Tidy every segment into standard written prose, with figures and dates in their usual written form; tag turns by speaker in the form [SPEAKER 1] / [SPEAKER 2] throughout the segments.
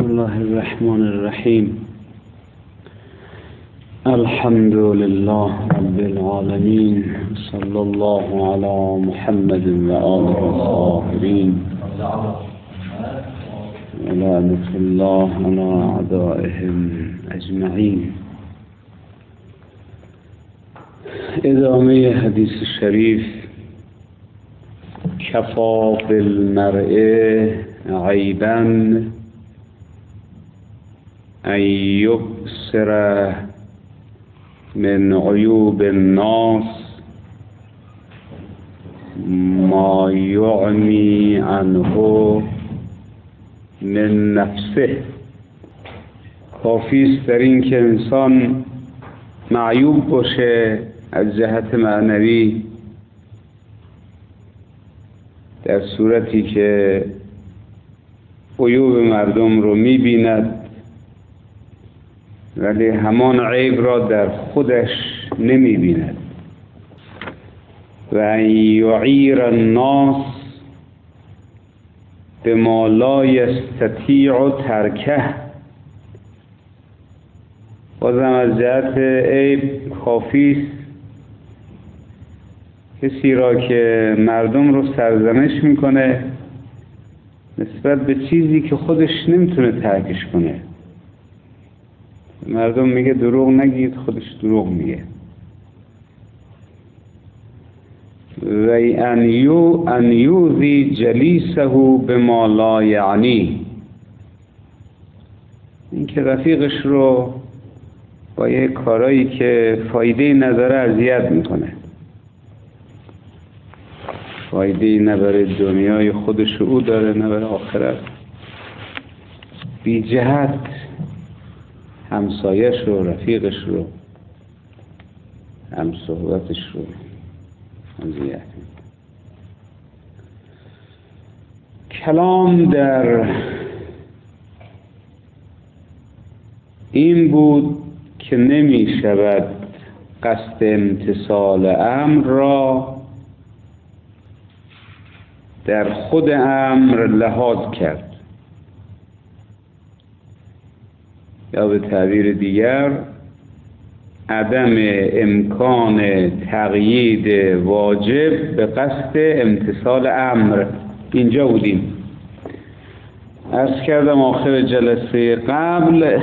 [SPEAKER 1] بسم الله الرحمن الرحیم. الحمد لله رب العالمین، صلی الله علی محمد و آله الطاهرین، ولعنة الله علی اعدائهم اجمعین. ادامه حدیث شریف: کفا بالمرء عیبا ان یبصر من عیوب الناس ما یعمی عنه من نفسه. کافی است در این که انسان معیوب باشه از جهت معنوی، در صورتی که عیوب مردم رو می‌بیند ولی همان عیب را در خودش نمی‌بیند. و ان یعیر الناس بما لا یستطیع ترکه. بازم از جهت عیب کافی است کسی را که مردم رو سرزنش میکنه نسبت به چیزی که خودش نمیتونه ترکش کنه. مردم میگه دروغ نگید، خودش دروغ میگه. و ان یوذی جلیسه بما لا یعنی. این که رفیقش رو با یه کارایی که فایده نداره اذیت میکنه، فایده نه برای دنیای خودش او داره نه برای آخرت، بی جهت همسایش رو، رفیقش رو، هم صحبتش رو اذیت. کلام در این بود که نمی شود قصد امتثال امر را در خود امر لحاظ کرد، یا به تعبیر دیگر عدم امکان تقیید واجب به قصد امتثال امر. اینجا بودیم. عرض کردم آخر جلسه قبل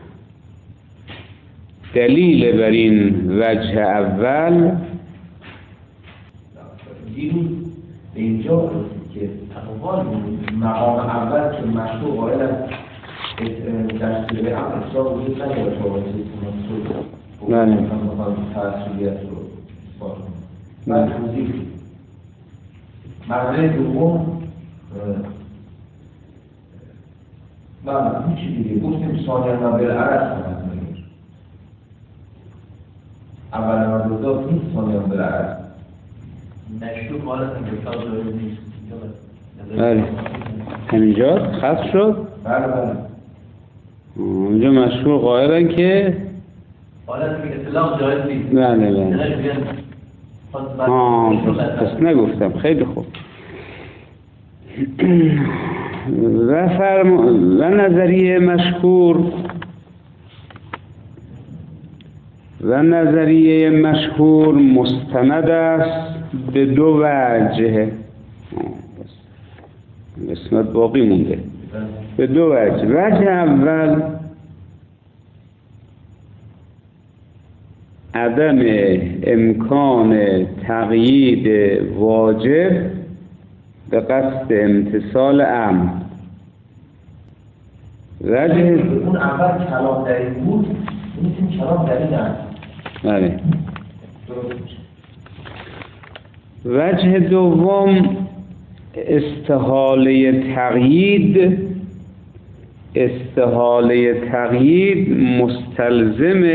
[SPEAKER 1] دلیل بر این وجه اول
[SPEAKER 2] اینجا که تقوال مقام اول که مشروع قائل از دستور امر اصلاح وجود نداره شما
[SPEAKER 1] بله
[SPEAKER 2] تأثیریت رو بعد توضیح مرحله دوم بله هیچی دیگه گفتیم ثانیاً و بالعرض اول مردودات نیست، ثانیاً بالعرض مشروع قائل از انتقال داره نیست.
[SPEAKER 1] بله همینجا خط شد.
[SPEAKER 2] بله
[SPEAKER 1] اونجا مشروع قائلن که
[SPEAKER 2] حالت که اطلاق جایز نیست.
[SPEAKER 1] بله پس نگفتم. خیلی خوب. و نظریه مشهور مستند است به دو وجه. قسمت باقی مونده. به دو وجه. وجه اول عدم امکان تقیید واجب به قصد امتثال امر. وجه
[SPEAKER 2] اون اول کلام در این بود، این کلام در این است.
[SPEAKER 1] بله. وجه دوم استحاله تقیید مستلزم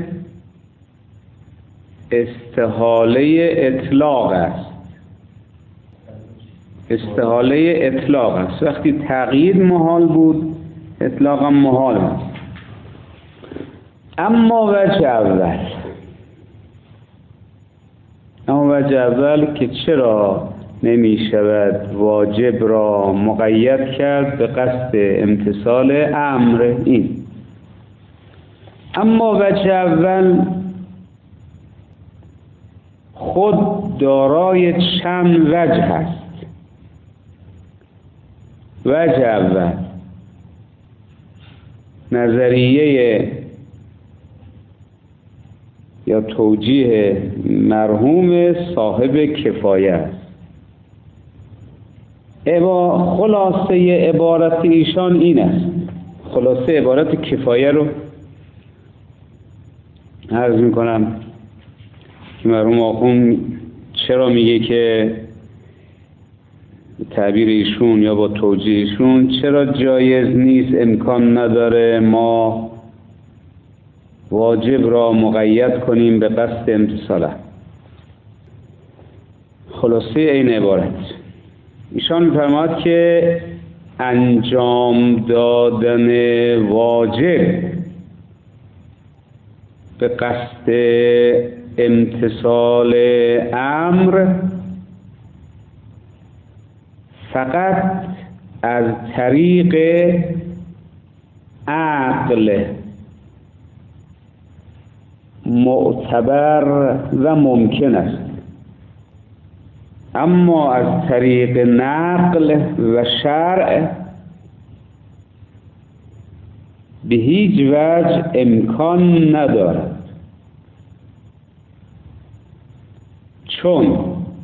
[SPEAKER 1] استحاله اطلاق است. استحاله اطلاق است. وقتی تقیید محال بود اطلاق هم محال است. اما وجه اول که چرا نمی شود واجب را مقید کرد به قصد امتثال امر این. اما وجه اول خود دارای چند وجه هست. وجه اول نظریه یا توجیه مرحوم صاحب کفایه است. خلاصه عبارت ایشان این است. خلاصه عبارت کفایه رو عرض میکنم که مرحوم آخوند چرا میگه که تعبیر ایشون یا با توجیه ایشون چرا جایز نیست، امکان نداره ما واجب را مقید کنیم به قصد امتثاله. خلاصه این عبارت ایشان می‌فرماید که انجام دادن واجب به قصد امتثال امر فقط از طریق عقل معتبر و ممکن است، اما از طریق نقل و شرع به هیچ وجه امکان ندارد، چون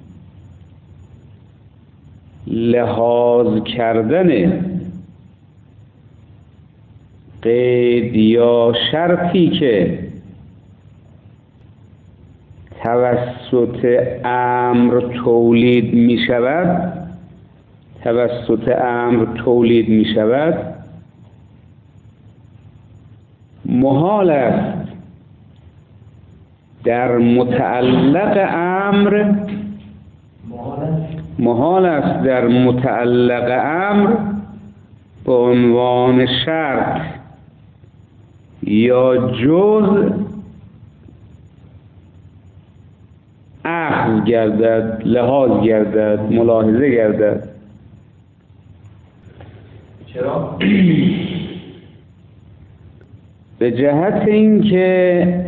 [SPEAKER 1] لحاظ کردن قید یا شرطی که توسط امر تولید می شود محال است در متعلق امر به عنوان شرط یا جزء اخذ گردد، لحاظ گردد، ملاحظه گردد.
[SPEAKER 2] چرا؟
[SPEAKER 1] به جهت اینکه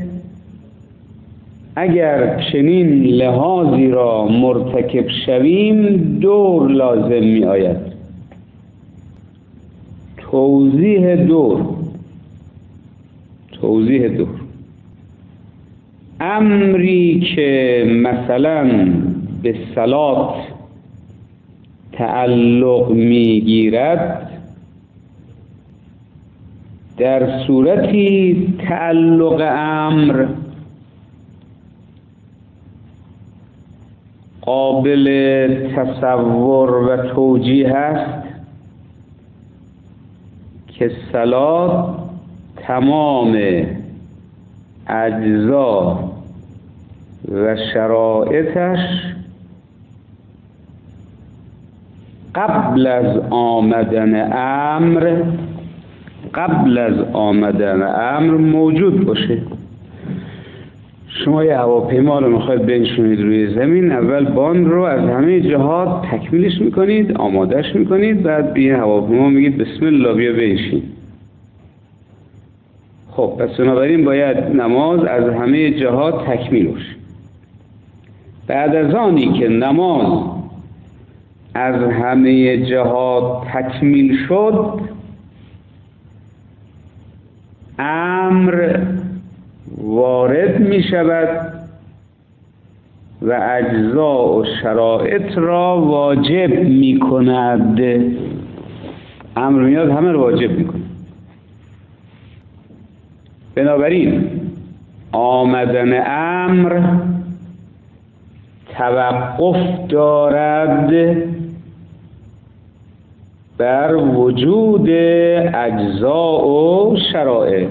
[SPEAKER 1] اگر چنین لحاظی را مرتکب شویم دور لازم می آید. توضیح دور امری که مثلا به صلات تعلق میگیرد در صورتی تعلق امر قابل تصور و توجیه است که صلات تمام اجزا و شرایطش قبل از آمدن امر موجود باشه. شما یه هواپیما رو میخواید بنشونید روی زمین، اول باند رو از همه جهات تکمیلش میکنید، آمادهش میکنید، بعد به هواپیما میگید بسم الله بیا بنشین. خب پس بنابراین باید نماز از همه جهات تکمیل باشه. بعد از آنی که نماز از همه جهات تکمیل شد، امر وارد می شود و اجزا و شرایط را واجب می کند. امر میاد همه را واجب می کند. بنابراین آمدن امر توقف دارد بر وجود اجزا و شرایط.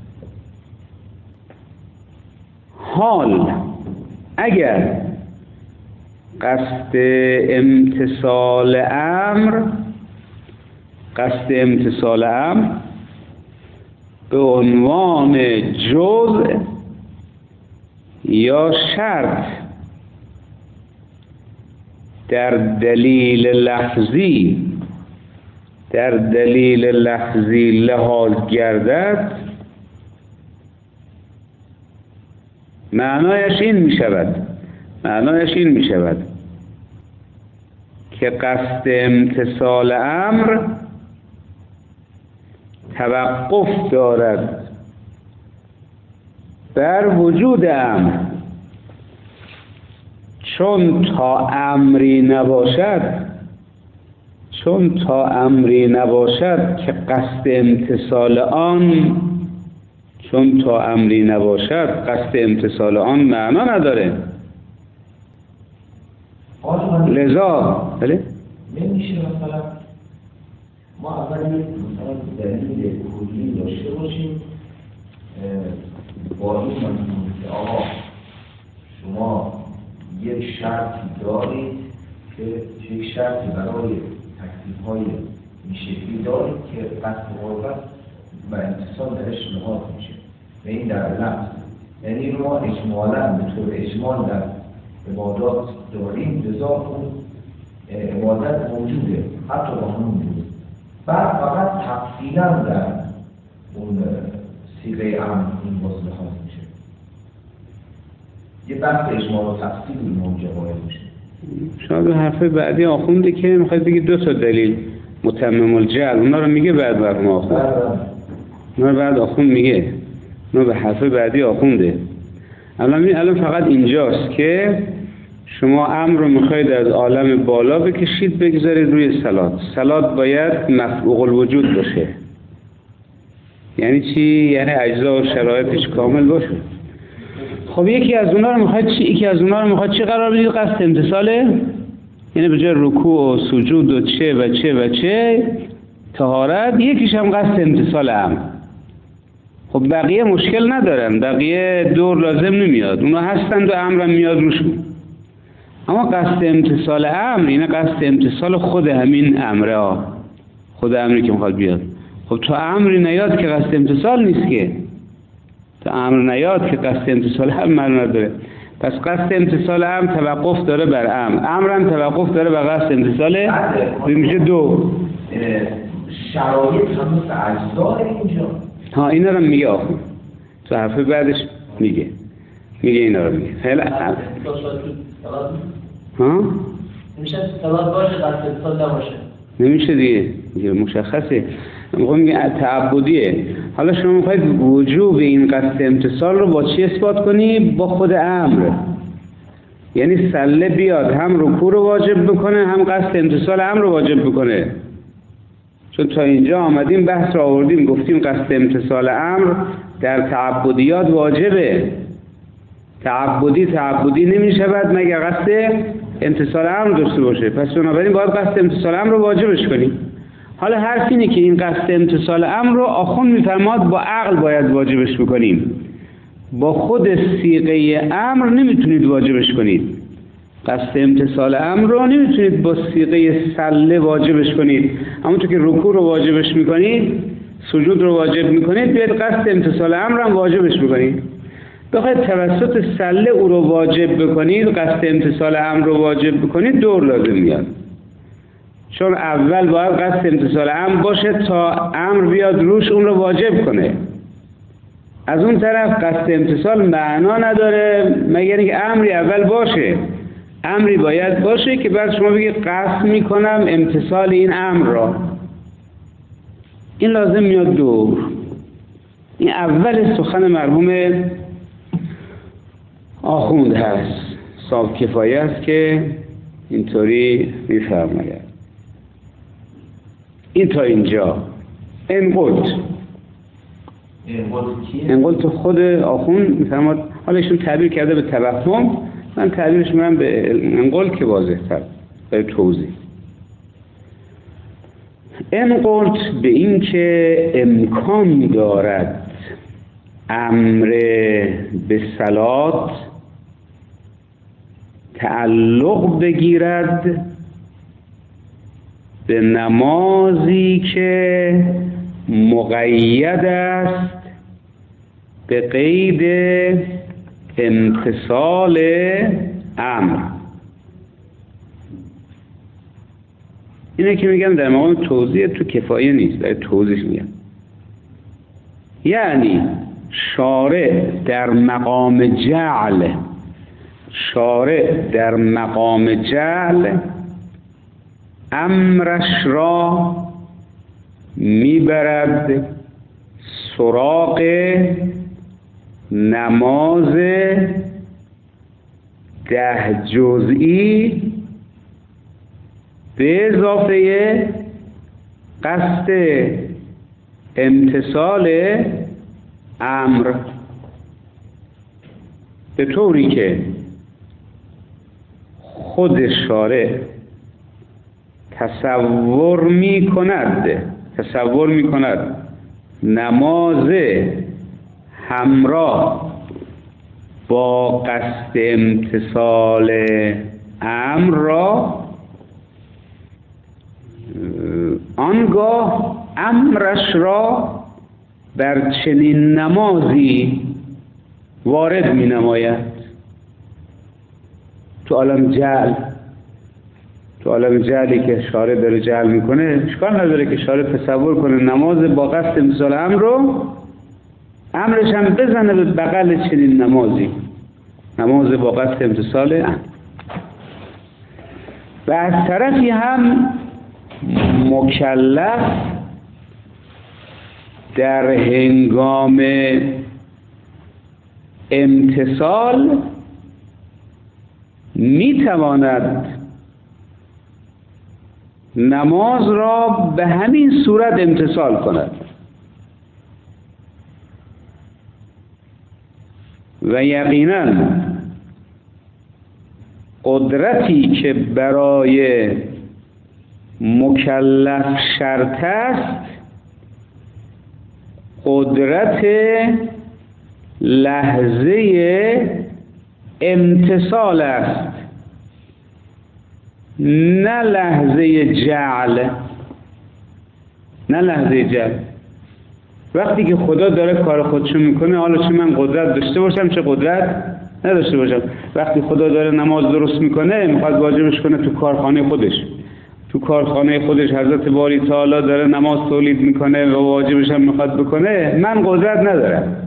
[SPEAKER 1] حال اگر قصد امتثال امر به عنوان جزء یا شرط در دلیل لفظی لحاظ گردد، معنایش این می شود که قصد امتثال امر توقف دارد بر وجود امر، چون تا امری نباشد که قصد امتثال آن معنا نداره. لذا
[SPEAKER 2] نمیشه مثلا ما اول مثلا دلیل کلی داشته باشیم با این مفهوم که آقا شما یک شرطی دارید که یک شرطی برای تکلیف‌های این شکلی دارید که قصد مراقبت و امتثال درش لحاظ میشه و این در لفظ، یعنی ما اجمالاً به طور اجمال در عبادات داریم، لذا اون عبادت موجوده حتی با همون بود. بعد فقط تفصیلاً در اون صیغه امر این باز لحاظ میشه، یه بحث اجمال و تفصیل این موجه باید میشه.
[SPEAKER 1] شاید حرف بعدی آخونده که میخواید بگید 2 تا دلیل متمم الجعل، اونا رو میگه بعد برم آخوند، اونا رو بعد آخوند میگه، اونا به حرف بعدی آخونده. الان فقط اینجاست که شما امر رو میخواید از عالم بالا بکشید بگذارید روی صلات باید مفعول الوجود باشه. یعنی چی؟ یعنی اجزا و شرایطش کامل باشه. خب یکی از اونا رو میخواد چی قرار بدید؟ قصد امتثاله، یعنی به جای رکوع و سجود و چه طهارت، یکیش هم قصد امتثال امر. خب بقیه مشکل ندارن، بقیه دور لازم نمیاد، اونا هستند و امرم میاد روشون. اما قصد امتثال امر اینه قصد امتثال خود همین امره، خود امری که میخواد بیاد. خب تو امری نیاد که قصد امتثال نیست که، تو امر نیاد که قصد امتثال هم معنا نداره. پس قصد امتثال امر توقف داره بر امرم توقف داره بر قصد امتثاله، میشه 2
[SPEAKER 2] شرایط هم مثل اجزا اینجا.
[SPEAKER 1] اینا رو میگه آخون تو حرف بعدش میگه اینا رو میگه. فعلا
[SPEAKER 2] نمیشه صلات باشه قصد امتثال نباشه،
[SPEAKER 1] نمیشه دیگه مشخصه. میگه تعبدیه. حالا شما میخواید وجوب این قصد امتثال رو با چی اثبات کنی؟ با خود امر. یعنی سله بیاد هم رکوع رو واجب بکنه هم قصد امتثال امر رو واجب بکنه. چون تا اینجا آمدیم بحث رو آوردیم گفتیم قصد امتثال امر در تعبدیات واجبه. تعبدی نمی شود مگر قصد امتثال امر داشته باشه. پس بنابراین باید قصد امتثال امر رو واجبش کنیم. حالا حرف اینه که این قصد امتثال امر رو آخوند میفرماد با عقل باید واجبش بکنیم، با خود صیغه امر نمیتونید واجبش کنید. قصد امتثال امر رو نمیتونید با صیغه سله واجبش کنید. همونطور که رکوع رو واجبش میکنید، سجود رو واجب میکنید، بیاید قصد امتثال امر هم واجبش بکنید. بخواید توسط سله او رو واجب بکنید، قصد امتثال امر رو واجب بکنید، دور لازم میاد. چون اول باید قصد امتثال امر باشه تا امر بیاد روش اون رو واجب کنه. از اون طرف قصد امتثال معنا نداره مگر اینکه امری اول باشه. امری باید باشه که بعد شما بگید قصد میکنم امتثال این امر را. این لازم میاد دور. این اول سخن مرحوم آخوند هست، صاحب کفایه است که اینطوری میفرماید. این تا اینجا انقلت خود آخوند میفرماد. حالا ایشون تعبیر کرده به توهم، من تعبیرش میکنم به انقلت که واضح تر برای توضیح. انقلت به این که امکان دارد امر به صلات تعلق بگیرد به نمازی که مقید است به قید امتثال امر. اینه که میگم در مقام توضیح تو کفایه نیست، برای توضیح میگم. یعنی شارع در مقام جعل امرش را میبرد سراغ نماز 10 جزئی به اضافه قصد امتثال امر، به طوری که خود شارع تصور می کند نماز همراه با قصد امتثال امر را آنگاه امرش را بر چنین نمازی وارد می نماید. تو عالم جعلی که شارع داره جعل میکنه، اشکال نداره که شارع تصور کنه نماز با قصد امتثال امر رو امرش هم بزنه به بغل چنین نمازی، نماز با قصد امتثال امر. و از طرفی هم مکلف در هنگام امتثال میتواند نماز را به همین صورت امتثال کند و یقینا قدرتی که برای مکلف شرط است قدرت لحظه امتثال است، نه لحظه جعل. وقتی که خدا داره کار خودشو میکنه، حالا چه من قدرت داشته باشم چه قدرت نداشته باشم، وقتی خدا داره نماز درست میکنه میخواد واجبش کنه تو کارخانه خودش حضرت باری تعالی داره نماز تولید میکنه و واجبش هم میخواد بکنه، من قدرت ندارم،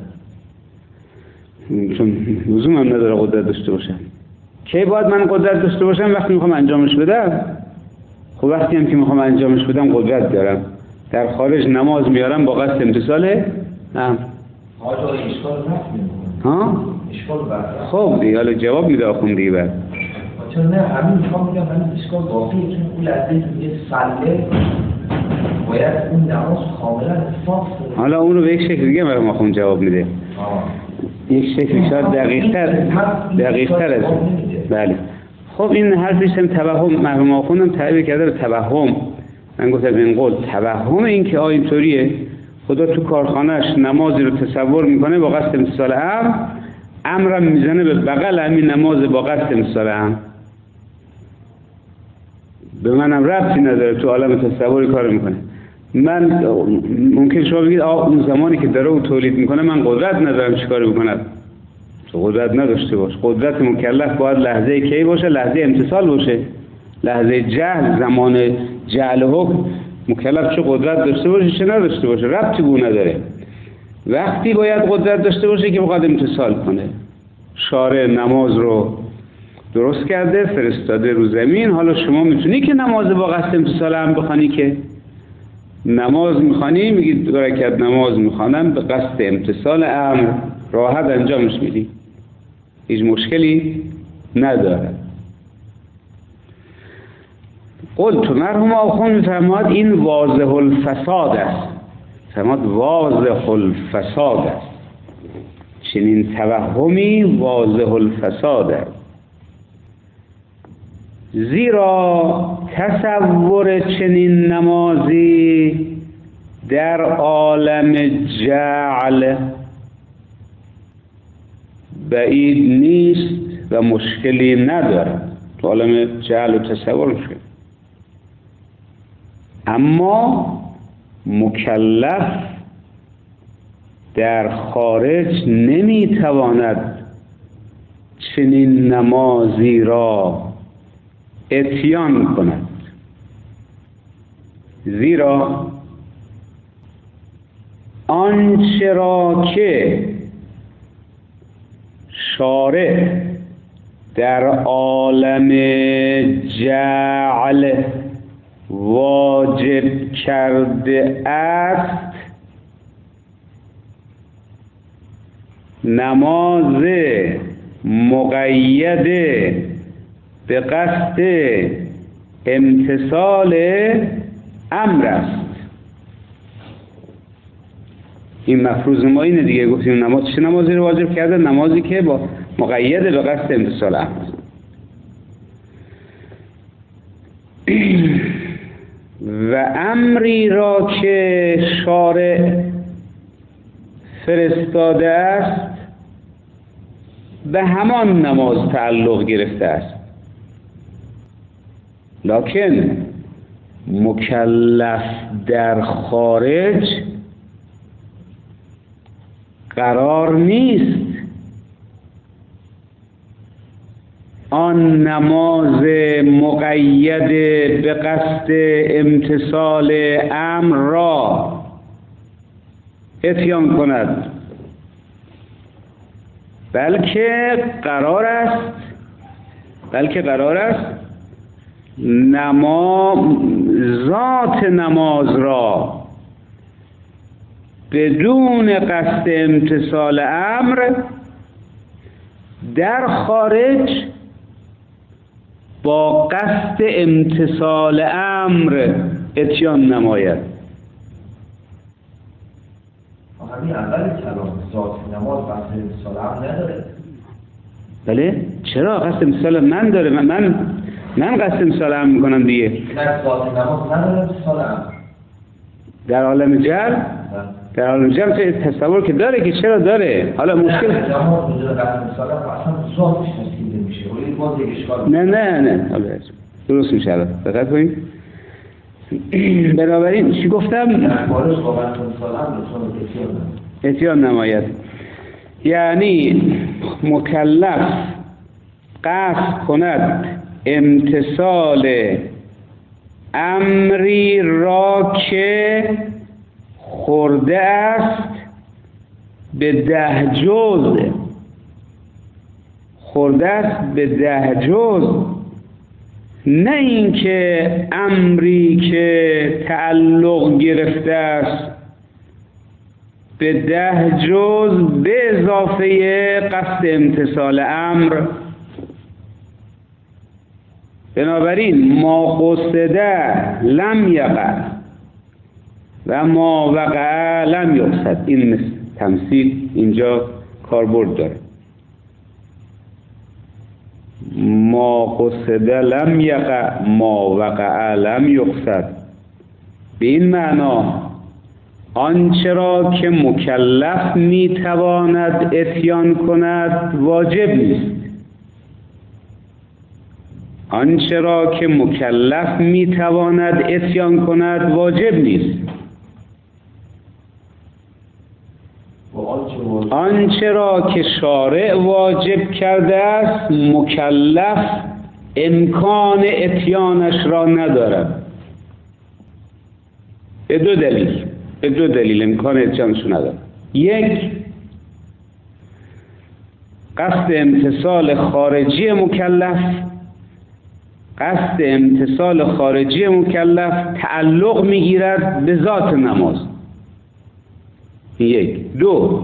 [SPEAKER 1] چون لزوم هم نداره قدرت داشته باشم. کی باید من قدرت داشته باشم؟ وقتی میخوام انجامش بدم. خب وقتی هم که میخوام انجامش بدم قدرت دارم، در خارج نماز میارم با قصد امتثال امر. خب دیگه حالا جواب میده آخوند دیگه بعد.
[SPEAKER 2] چون نه همین میخوام بگم همین اشکال واقعیه، چون اون لحظه که میگه صله باید اون نماز کاملا اتفاق کنه.
[SPEAKER 1] حالا اون رو به یک شکل دیگه برام آخوند جواب میده. یک شکل شاید دقیق‌تر از بله. خب این حرفش هم توهم، مرحوم آخوندم تعبیر کرده به توهم. من گفتم این قول توهم، این که اینطوریه خدا تو کارخانه‌اش نمازی رو تصور میکنه با قصد امتثال امرم میزنه به بغل همین نماز با قصد امتثال امر. به منم ربطی نداره، تو عالم تصوری کار میکنه. من ممکن شما بگید اون زمانی که داره او تولید میکنه من قدرت ندارم چیکار بکنم. تو قدرت نداشته باش. قدرت مکلف باید لحظه کی باشه؟ لحظه امتثال باشه. لحظه جهل، زمان جهل حکم مکلف چه قدرت داشته باشه چه نداشته باشه ربطی به نداره. وقتی باید قدرت داشته باشه که بخواد امتثال کنه. شارع نماز رو درست کرده، فرستاده رو زمین. حالا شما میتونی که نماز با قصد امتثال هم بخوانی، که نماز میخوانی میگی 2 رکعت نماز میخوانم به قصد امتثال امر، راحت انجامش میدی، هیچ مشکلی نداره. قلت مرحوم آخوند میفرماد این واضح الفساد است. فرماد واضح الفساد است، چنین توهمی واضح الفساد است، زیرا تصور چنین نمازی در عالم جعل بعید نیست و مشکلی ندارد. تو عالم جعل و تصور مشکل، اما مکلف در خارج نمیتواند چنین نمازی را اتیان کند. زیرا آنچه را که شارع در عالم جعل واجب کرده است نماز مقید به قصد امتثال امر است. این مفروض ما اینه دیگه، گفتیم نماز چه نمازی رو واجب کرده؟ نمازی که با مقید به قصد امتثال امر. و امری را که شارع فرستاده است به همان نماز تعلق گرفته است، لکن مکلف در خارج قرار نیست آن نماز مقید به قصد امتثال امر را اتیان کند، بلکه قرار است ذات نماز را بدون قصد امتثال امر در خارج با قصد امتثال امر اتیان نماید.
[SPEAKER 2] همین اول کلام ذات نماز قصد امتثال امر نداره.
[SPEAKER 1] بله؟ چرا قصد امتثال من داره؟ من قصد امتثال امر میکنم دیگه.
[SPEAKER 2] نه ذات نماز نداره امتثال امر.
[SPEAKER 1] در عالم جعل چه تصور که داره که چرا داره؟ حالا مشکل
[SPEAKER 2] نماز بدون قصد امتثال امر اصلا ذاتش نصیب نمیشه. ولی باز یک اشکال.
[SPEAKER 1] نه حالا درست میشه. دقت کنید. بنابراین چی گفتم؟ اتیان نماید، یعنی مکلف قصد کند امتثال امری را که خورده است به 10 جز، نه اینکه امری که تعلق گرفته است به 10 جز به اضافه قصد امتثال امر. بنابراین ما قصده لم یقع و ما وقع لم یقصد. این تمثیل اینجا کاربرد داره. ما قصده لم یقع ما وقع لم یقصد، به این معنا آنچه را که مکلف میتواند اتیان کند واجب نیست. آنچه را که مکلف میتواند اتیان کند واجب نیست. آنچه را که شارع واجب کرده است مکلف امکان اتیانش را ندارد. به دو دلیل امکان اتیانش را ندارد. یک، قصد امتثال خارجی مکلف تعلق میگیرد به ذات نماز. یک. دو،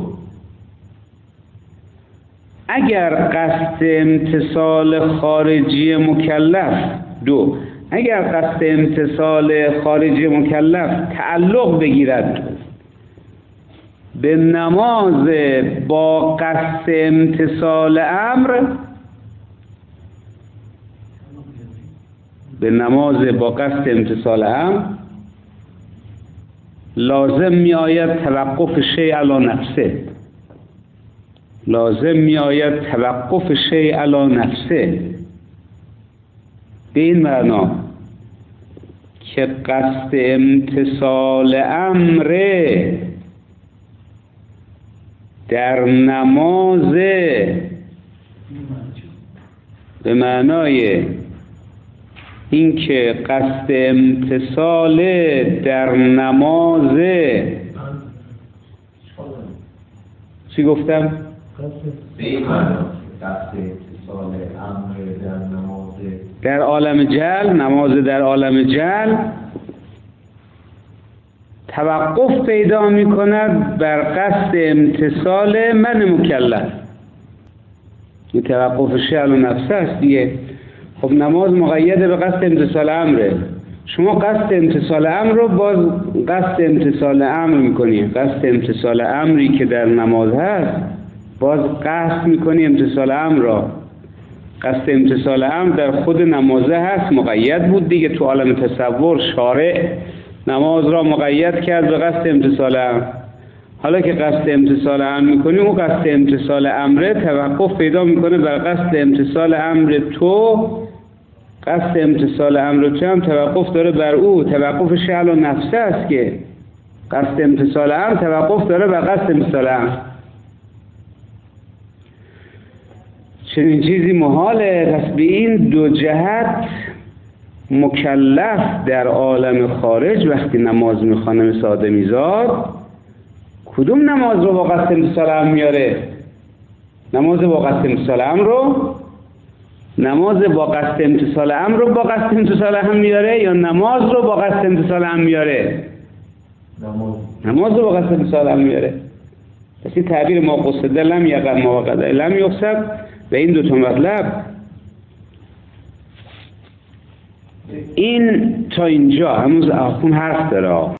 [SPEAKER 1] اگر قصد امتثال خارجی مکلف تعلق بگیرد به نماز با قصد امتثال امر، لازم می آید توقف شیء علی نفسه. به این معنا که قصد امتثال امر در نماز به معنای این که قصد امتصال در نماز چی گفتم؟
[SPEAKER 2] به این معنی قصد امتصال امر در نماز
[SPEAKER 1] در عالم جل، نماز در عالم جل توقف پیدا می کند بر قصد امتصال من مکلف. این توقف شعل و نفس است دیگه. خب نماز مقید به قصد امتصال امره، شما قصد امتصال امر رو باز قصد امتصال امر میکنی، قصد امتصال امری که در نماز هست باز قصد میکنی امتصال امر را. قصد امتصال امر در خود نمازه هست، مقید بود دیگه. تو عالم تصور شارع نماز را مقید کرد به قصد امتصال امر. حالا که قصد امتصال امر میکنی، اون قصد امتصال امره توقف پیدا میکنه بر قصد امتصال امر تو. قصد امتصال امر تو هم توقف داره بر او. توقف شعل و نفس است که قصد امتصال امر توقف داره بر قصد امتصال امر. چنین چیزی محاله. پس به این دو جهت مکلف در عالم خارج وقتی نماز میخوانه مثل آدمیزاد، کدوم نماز رو با قصد امتصال امر میاره؟ نماز با قصد امتصال امر رو، نماز با قصد امتصال امر رو با قصد امتصال امر میاره یا نماز رو با قصد امتصال امر میاره؟ نماز رو با قصد امتصال امر میاره. پس این تعبیر ما قصد لم یقع ما وقع لم یقصد به این دو تا مطلب. این تا اینجا هنوز آخون حرف داره.